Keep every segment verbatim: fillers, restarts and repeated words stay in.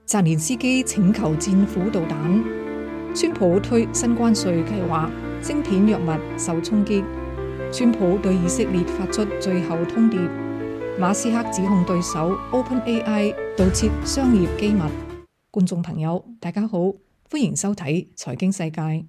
澤連斯基請求戰斧導彈，川普推新關稅計劃，晶片藥物受衝擊。川普對以色列發出最後通牒。馬斯克指控對手 OpenAI 盜竊商業機密。觀眾朋友，大家好，歡迎收睇財經世界。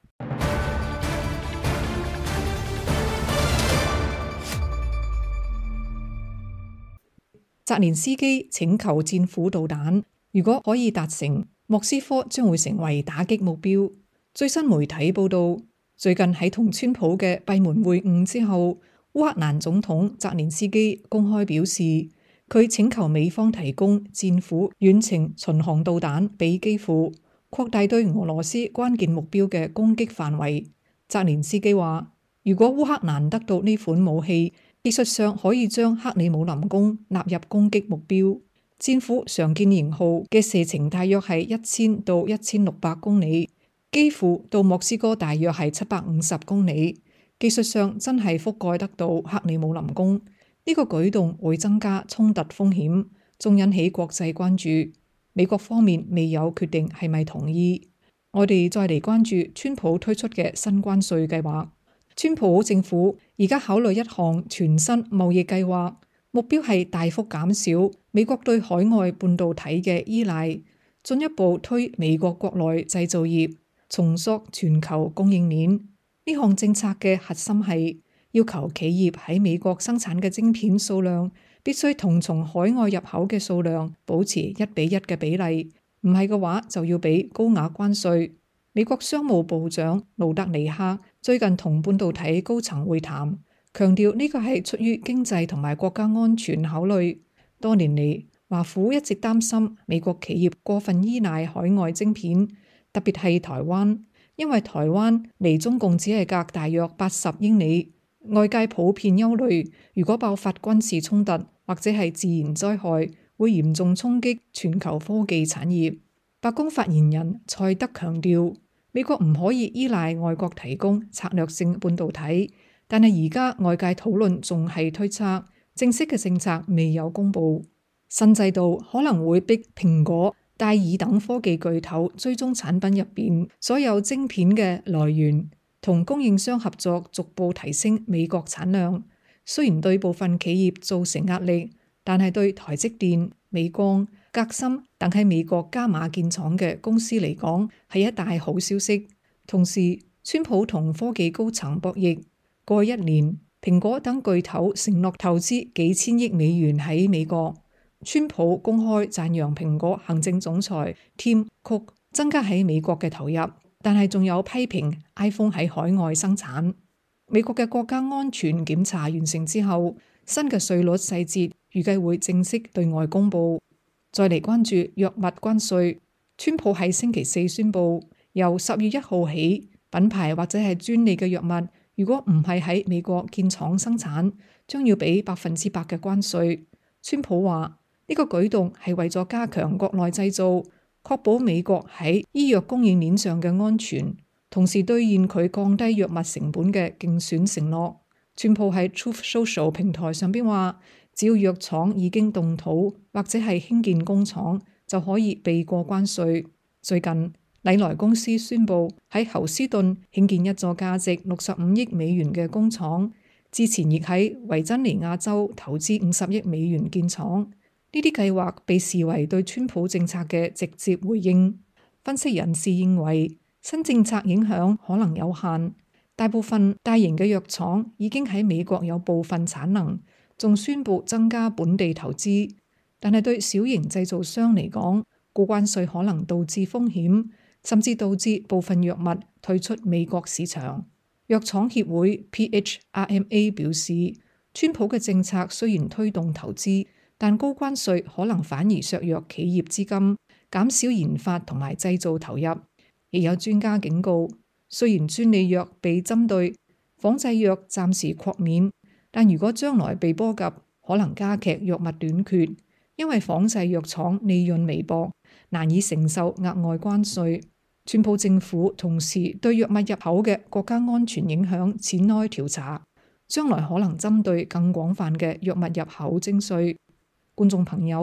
澤連斯基請求戰斧導彈。如果可以達成，莫斯科將會成為打擊目標。最新媒體報道，最近喺同川普嘅閉門會晤之後，烏克蘭總統澤連斯基公開表示，佢請求美方提供戰斧遠程巡航導彈俾基輔，擴大對俄羅斯關鍵目標嘅攻擊範圍。澤連斯基話，如果烏克蘭得到呢款武器，技術上可以將克里姆林宮納入攻擊目標。戰斧常見型號嘅射程大約係一千到一千六百公里，基輔到莫斯科大約係七百五十公里。技術上真係覆蓋得到克里姆林宮。呢個舉動會增加衝突風險，仲引起國際關注。美國方面未有決定係咪同意。我哋再嚟關注川普推出嘅新關稅計劃。川普政府而家考慮一項全新貿易計劃。目標係大幅減少美國對海外半導體嘅依賴，進一步推美國國內製造業，重塑全球供應鏈。呢項政策嘅核心係要求企業喺美國生產嘅晶片數量必須同從海外入口嘅數量保持一比一嘅比例，唔係嘅話就要俾高額關稅。美國商務部長盧德尼克最近同半導體高層會談，強調呢個係出於經濟同埋國家安全考慮。多年嚟，華府一直擔心美國企業過分依賴海外晶片，特別係台灣，因為台灣離中共只係隔大約八十英里。外界普遍憂慮，如果爆發軍事衝突或者係自然災害，會嚴重衝擊全球科技產業。白宮發言人蔡德強調，美國唔可以依賴外國提供策略性半導體。但係而家外界討論仲係推測，正式嘅政策未有公布。新制度可能會逼蘋果、戴爾等科技巨頭追蹤產品入邊所有晶片嘅來源，同供應商合作，逐步提升美國產量。雖然對部分企業造成壓力，但係對台積電、美光、格芯等喺美國加碼建廠嘅公司嚟講係一大好消息。同時，川普同科技高層博弈。過去一年，蘋果等巨頭承諾投資幾千億美元喺美國。川普公開讚揚蘋果行政總裁 Tim Cook 增加喺美國嘅投入，但係仲有批評 iPhone 喺海外生產。美國嘅國家安全檢查完成之後，新嘅稅率細節預計會正式對外公佈。再嚟關注藥物關稅，川普喺星期四宣布，由十月一號起，品牌或者係專利嘅藥物，如果唔係喺美國建廠生產，將要俾百分之百嘅關稅。川普話呢個舉動係為咗加強國內製造，確保美國喺醫藥供應鏈上嘅安全，同時兌現佢降低藥物成本嘅競選承諾。川普喺 Truth Social 平台上邊話，只要藥廠已經動土或者係興建工廠，就可以避過關稅。最近，禮來公司宣布喺侯斯頓興建一座價值六十五億美元嘅工廠，之前亦喺維珍尼亞州投資五十億美元建廠。呢啲計劃被視為對川普政策嘅直接回應。分析人士認為，新政策影響可能有限，大部分大型嘅藥廠已經喺美國有部分產能，仲宣布增加本地投資。但係對小型製造商嚟講，高關稅可能導致風險，甚至導致部分藥物退出美國市場。藥廠協會 P H R M A 表示，川普嘅政策雖然推動投資，但高關稅可能反而削弱企業資金，減少研發同埋製造投入。亦有專家警告，雖然專利藥被針對，仿製藥暫時豁免，但如果將來被波及，可能加劇藥物短缺，因為仿製藥廠利潤微薄，難以承受額外關稅。川普政府同時對藥物入口嘅國家安全影響展開調查，將來可能針對更廣泛嘅藥物入口徵稅。觀眾朋友，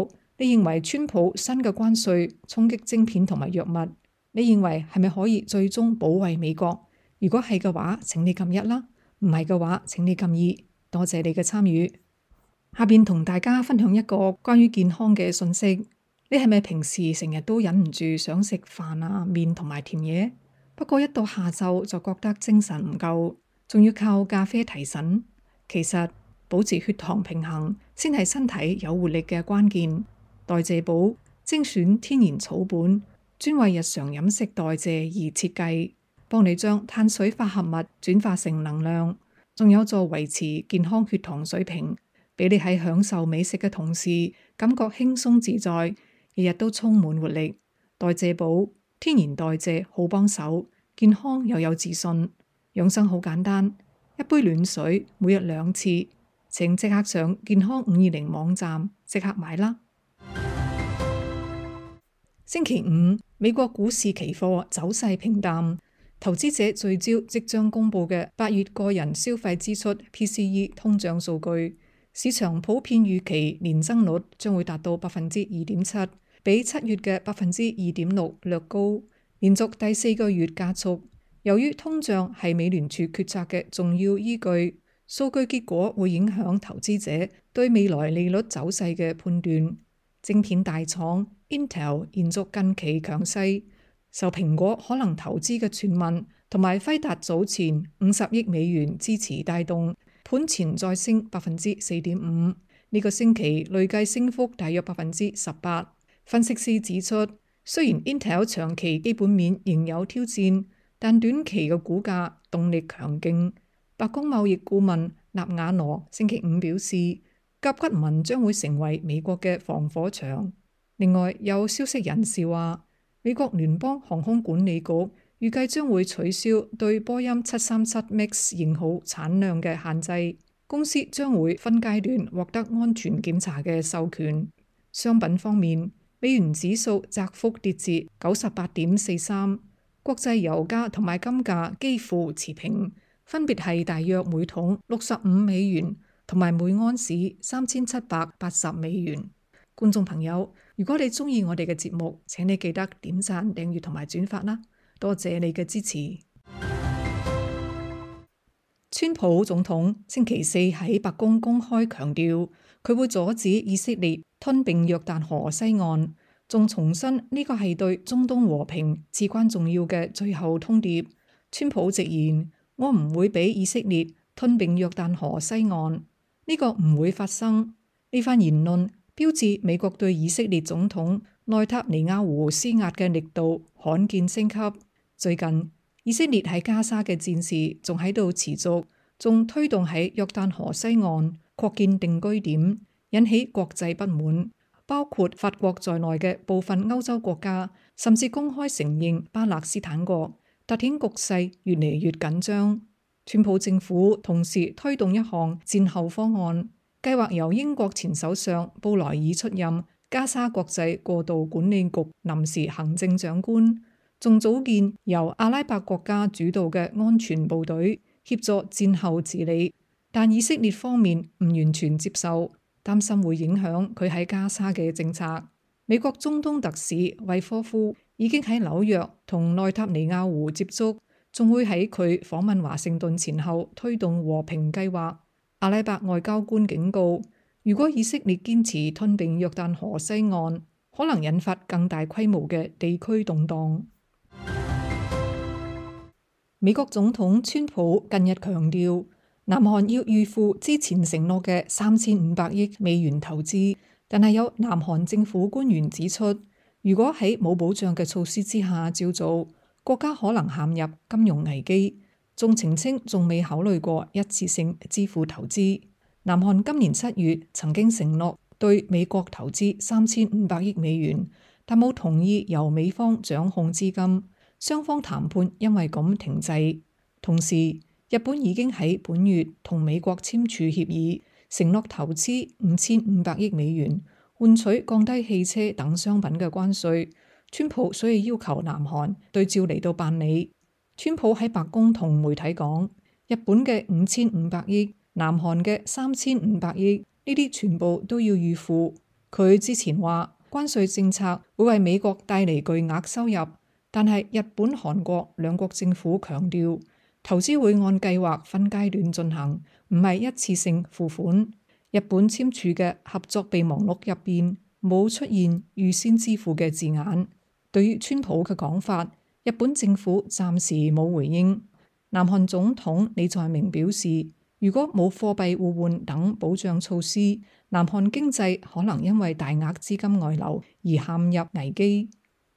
你認為川普新嘅關稅衝擊晶片同埋藥物，你認為係咪可以最終保衛美國？如果係嘅話，請你撳一啦；唔係嘅話，請你撳二。多謝你嘅參與。下邊同大家分享一個關於健康嘅信息。你係咪平時成日都忍唔住想食飯啊、麵同埋甜嘢？不過一到下晝就覺得精神唔夠，仲要靠咖啡提神。其實保持血糖平衡先係身體有活力嘅關鍵。代謝寶精選天然草本，專為日常飲食代謝而設計，幫你將碳水化合物轉化成能量，仲有助維持健康血糖水平，俾你喺享受美食嘅同時，感覺輕鬆自在，日日都充滿活力。代謝寶天然代謝好幫手，健康又有自信。養生好簡單，一杯暖水，每日兩次。請即刻上健康五二零網站即刻買啦。星期五，美國股市期貨走勢平淡，投資者聚焦即將公布嘅八月個人消費支出 P C E 通脹數據。市場普遍預期年增率將會達到百分之二點七，比七月嘅百分之二點六略高，連續第四個月加速。由於通脹係美聯儲決策嘅重要依據，數據結果會影響投資者對未來利率走勢嘅判斷。晶片大廠 Intel 延續近期強勢，受蘋果可能投資嘅傳聞同埋輝達早前五十億美元支持帶動，盤前再升百分之四點五。呢個星期累計升幅大約百分之十八。分析師指出，雖然 Intel 長期基本面仍有挑戰，但短期嘅股價動力強勁。白宮貿易顧問納瓦羅星期五表示，甲骨文將會成為美國嘅防火牆。另外，有消息人士話，美國聯邦航空管理局預計將會取消對波音七三七 MAX 型號產量嘅限制，公司將會分階段獲得安全檢查嘅授權。商品方面，美元指數窄幅跌至九十八點四三，國際油價同埋金價幾乎持平，分別係大約每桶六十五美元同埋每安士三千七百八十美元。觀眾朋友，如果你中意我哋嘅節目，請你記得點讚、訂閱同埋轉發啦，多謝你嘅支持。川普總統星期四喺白宮公開強調，佢會阻止以色列吞併約旦河西岸，仲重申呢個係對中東和平至關重要嘅最後通牒。川普直言，我唔會俾以色列吞併約旦河西岸，呢個唔會發生。呢番言論標誌美國對以色列總統內塔尼亞胡施壓嘅力度罕見升級。最近以色列喺加沙嘅戰事仲喺度持續，仲推動喺約旦河西岸擴建定居點，引起國際不滿，包括法國在內嘅部分歐洲國家甚至公開承認巴勒斯坦國，凸顯局勢越嚟越緊張。川普政府同時推動一項戰後方案，計劃由英國前首相布萊爾出任加沙國際過渡管理局臨時行政長官，仲組建由阿拉伯國家主導嘅安全部隊協助戰後治理。但以色列方面唔完全接受，擔心會影響佢喺加沙嘅政策。美國中東特使惠科夫已經喺紐約同內塔尼亞胡接觸，仲會喺佢訪問華盛頓前後推動和平計劃。阿拉伯外交官警告，如果以色列堅持吞併約旦河西岸，可能引發更大規模嘅地區動盪。美國總統川普近日強調，南韓要預付之前承諾嘅三千五百億美元投資，但係有南韓政府官員指出，如果喺冇保障嘅措施之下照做，國家可能陷入金融危機。仲澄清仲未考慮過一次性支付投資。南韓今年七月曾經承諾對美國投資三千五百億美元，但冇同意由美方掌控資金，雙方談判因為咁停滯。同時，日本已經喺本月同美國簽署協議，承諾投資五千五百億美元，換取降低汽車等商品嘅關稅。川普所以要求南韓對照嚟到辦理。川普喺白宮同媒體講，日本嘅五千五百億，南韓嘅三千五百億，呢啲全部都要預付。佢之前話關稅政策會為美國帶嚟巨額收入，但係日本、韓國兩國政府強調，投資會按計劃分階段進行，唔係一次性付款。日本簽署嘅合作備忘錄入邊冇出現預先支付嘅字眼。對於川普嘅講法，日本政府暫時冇回應。南韓總統李在明表示，如果冇貨幣互換等保障措施，南韓經濟可能因為大額資金外流而陷入危機。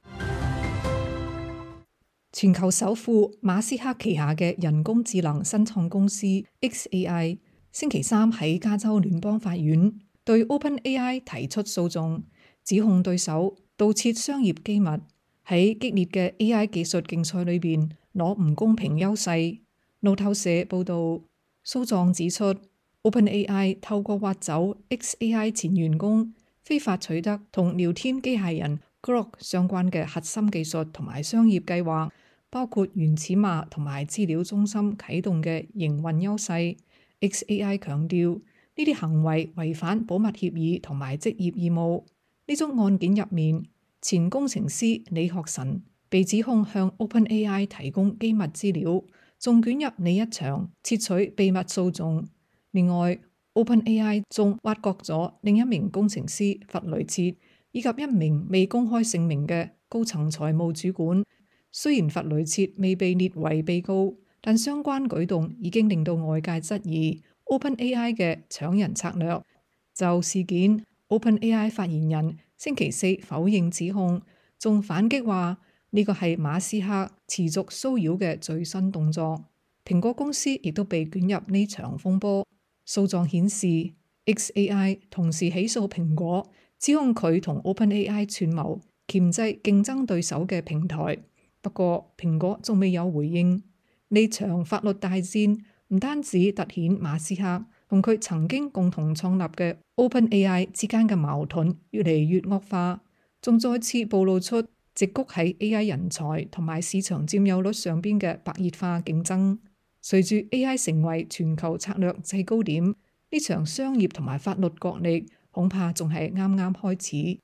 全球首富馬斯克旗下嘅人工智能新創公司 X A I 星期三喺加州聯邦法院對 OpenAI 提出訴訟，指控對手盜竊商業機密，喺激烈嘅 A I 技術競賽裏邊攞唔公平優勢。路透社報道，訴狀指出 OpenAI 透過挖走 X A I 前員工，非法取得同聊天機械人 Grok 相關嘅核心技術同埋商業計劃，包括原始碼同埋資料中心啟動嘅營運優勢。X A I 強調呢啲行為違反保密協議同埋職業義務。呢宗案件入面，前工程師李學臣被指控向 OpenAI 提供機密資料，仲捲入呢一場竊取秘密訴訟。另外 ，OpenAI 仲挖角咗另一名工程師弗雷切，以及一名未公開姓名嘅高層財務主管。雖然弗雷切未被列為被告，但相關舉動已經令到外界質疑 OpenAI 嘅搶人策略。就事件，OpenAI 發言人星期四否認指控，仲反擊話呢個係馬斯克持續騷擾嘅最新動作。蘋果公司亦都被捲入呢場風波。訴狀顯示 X A I 同時起訴蘋果，指控佢同 OpenAI 串謀鉗制競爭對手嘅平台。不過蘋果仲未有回應。呢場法律大戰唔單止凸顯馬斯克同佢曾經共同創立嘅 OpenAI 之間嘅矛盾越嚟越惡化，仲再次暴露出矽谷喺 A I 人才同埋市場佔有率上邊嘅白熱化競爭。隨住 A I 成為全球策略制高點，呢場商業同埋法律角力恐怕仲係啱啱開始。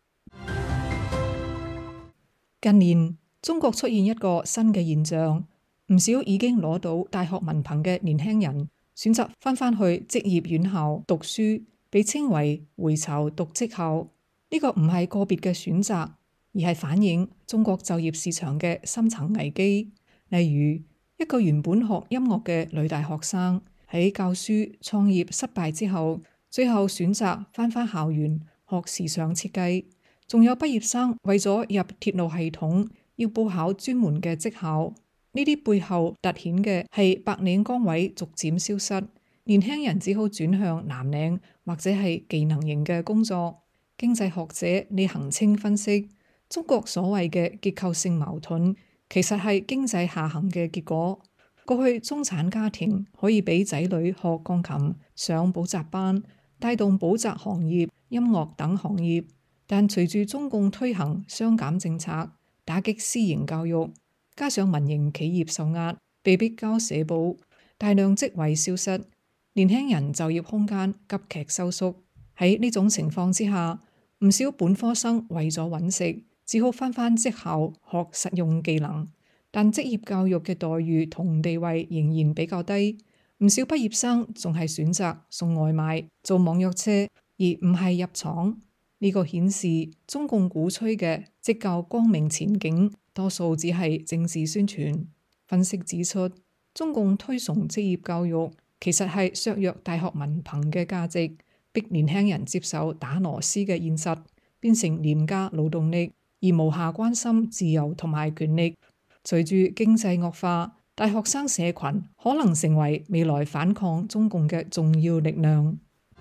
近年中國出現一個新嘅現象，唔少已經攞到大學文憑嘅年輕人選擇翻返去職業院校讀書，被稱為回巢讀職校。呢個唔係個別嘅選擇，而係反映中國就業市場嘅深層危機。例如，一個原本學音樂嘅女大學生喺教書創業失敗之後，最後選擇翻返校園學時尚設計。仲有畢業生為咗入鐵路系統要報考專門嘅職校。呢啲背後凸顯嘅係白領崗位逐漸消失，年輕人只好轉向藍領或者係技能型嘅工作。經濟學者李恒清分析，中國所謂嘅結構性矛盾，其實係經濟下行嘅結果。過去中產家庭可以俾仔女學鋼琴、上補習班，帶動補習行業、音樂等行業。但隨住中共推行雙減政策，打擊私營教育，加上民營企業受壓，被逼交社保，大量職位消失，年輕人就業空間急劇收縮。喺呢種情況之下，唔少本科生為咗揾食，只好返返職校學實用技能，但職業教育嘅待遇同地位仍然比較低。唔少畢業生仲係選擇送外賣、做網約車，而唔係入廠。呢個顯示中共鼓吹嘅職教光明前景，多數只係政治宣傳。分析指出，中共推崇職業教育，其實係削弱大學文憑嘅價值，逼年輕人接受打螺絲嘅現實，變成廉價勞動力，而無暇關心自由同埋權力。隨住經濟惡化，大學生社群可能成為未來反抗中共嘅重要力量。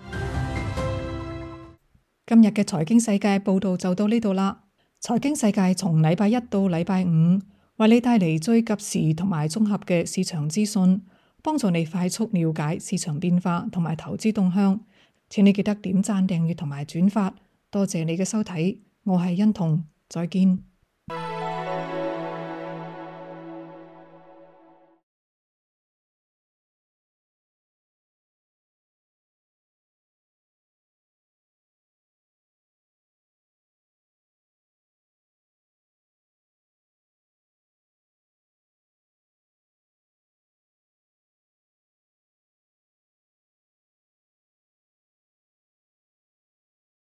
今日嘅財經世界報道就到呢度啦。財經世界從禮拜一到禮拜五，為你帶嚟最及時同埋綜合嘅市場資訊，幫助你快速了解市場變化同埋投資動向。請你記得點讚、訂閱同埋轉發。多謝你嘅收睇，我係欣彤，再見。